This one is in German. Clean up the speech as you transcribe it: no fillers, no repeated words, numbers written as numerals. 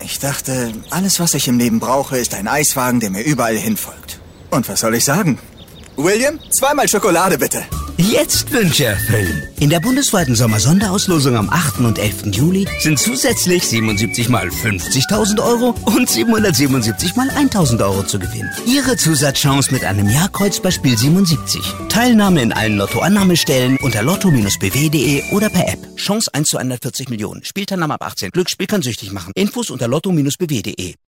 Ich dachte, alles, was ich im Leben brauche, ist ein Eiswagen, der mir überall hinfolgt. Und was soll ich sagen? William, 2-mal Schokolade, bitte. Jetzt Wünsche erfüllen. In der bundesweiten Sommersonderauslosung am 8. und 11. Juli sind zusätzlich 77 mal 50.000 € und 777 mal 1.000 € zu gewinnen. Ihre Zusatzchance mit einem Jahrkreuz bei Spiel 77. Teilnahme in allen Lottoannahmestellen unter lotto-bw.de oder per App. Chance 1 zu 140 Millionen. Spielteilnahme ab 18. Glücksspiel kann süchtig machen. Infos unter lotto-bw.de.